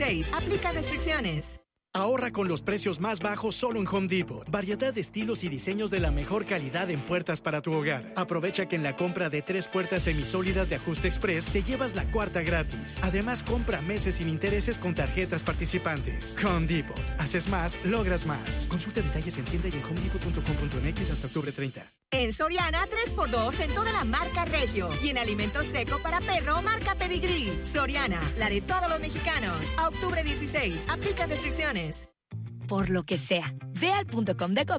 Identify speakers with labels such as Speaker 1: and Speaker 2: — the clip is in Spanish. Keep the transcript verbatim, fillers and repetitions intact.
Speaker 1: dieciséis. Aplica restricciones.
Speaker 2: Ahorra con los precios más bajos solo en Home Depot. Variedad de estilos y diseños de la mejor calidad en puertas para tu hogar. Aprovecha que en la compra de tres puertas semisólidas de ajuste express te llevas la cuarta gratis. Además, compra meses sin intereses con tarjetas participantes. Home Depot. Haces más, logras más. Consulta detalles en tienda y en home depot punto com punto m x hasta octubre treinta.
Speaker 1: En Soriana, tres por dos en toda la marca Regio. Y en alimentos seco para perro, marca Pedigrí. Soriana, la de todos los mexicanos. A octubre dieciséis. Aplica restricciones.
Speaker 3: Por lo que sea, ve al punto com de